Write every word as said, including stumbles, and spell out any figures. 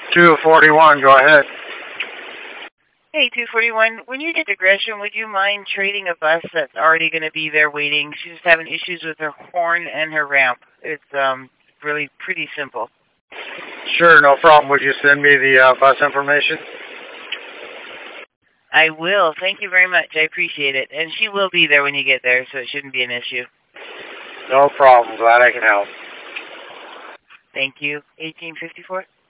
two forty-one, go ahead. Hey, two forty-one, when you get to Gresham, would you mind trading a bus that's already going to be there waiting? She's having issues with her horn and her ramp. It's um really pretty simple. Sure, no problem. Would you send me the uh, bus information? I will. Thank you very much. I appreciate it. And she will be there when you get there, so it shouldn't be an issue. No problem. Glad I can help. Thank you. eighteen fifty-four.